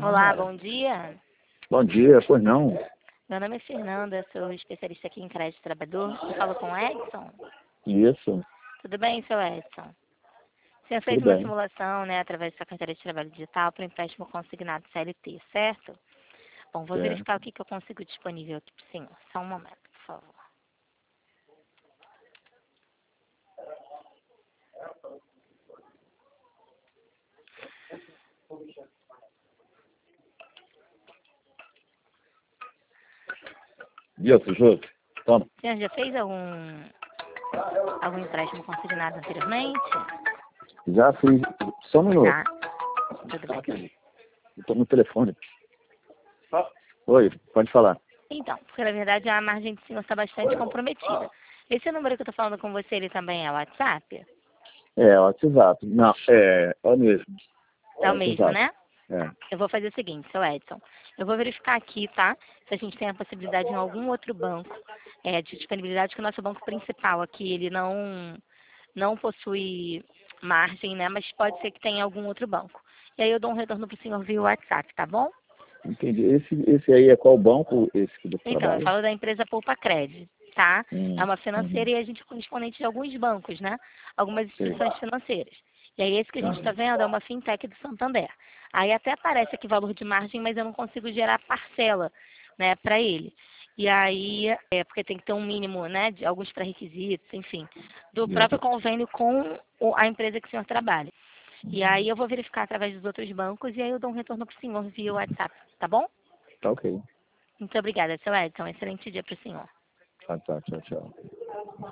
Olá, bom dia. Bom dia, pois não? Meu nome é Fernanda, sou especialista aqui em crédito trabalhador. Eu falo com o Edson. Isso, Tudo bem, seu Edson? Você tudo fez uma bem. simulação, né, através da sua carteira de trabalho digital para empréstimo consignado CLT, certo? Bom, vou Certo. verificar o que eu consigo disponível aqui para o senhor. Só um momento, por favor. Isso, Júlio. Toma. O senhor já fez algum empréstimo consignado anteriormente? Já fiz. Só um minuto. Tá, tudo bem. Eu tô no telefone. Oi, pode falar. Então, porque na verdade a margem do senhor está bastante comprometida. Esse número que eu estou falando com você, ele também é WhatsApp? É, WhatsApp. Não, é o mesmo. É o mesmo, WhatsApp. né? É. Eu vou fazer o seguinte, seu Edson. Eu vou verificar aqui, tá? Se a gente tem a possibilidade em algum outro banco de disponibilidade, que o nosso banco principal aqui, ele não possui margem, né? Mas pode ser que tenha algum outro banco. E aí eu dou um retorno para o senhor via WhatsApp, tá bom? Entendi. Esse aí é qual banco? Esse que você Então, eu trabalha? falo da empresa Poupa Cred, tá? É uma Uhum. financeira e a gente é correspondente de alguns bancos, né? Algumas Sei. instituições financeiras. E aí esse que a gente está Aham. vendo é uma fintech do Santander. Aí até aparece aqui valor de margem, mas eu não consigo gerar parcela, né, para ele. E aí, porque tem que ter um mínimo, né, de alguns pré-requisitos, enfim, do próprio Isso. convênio com a empresa que o senhor trabalha. E aí eu vou verificar através dos outros bancos e aí eu dou um retorno para o senhor via WhatsApp, tá bom? Tá ok. Muito obrigada, seu Edson. Excelente dia para o senhor. Tá, tchau, tchau.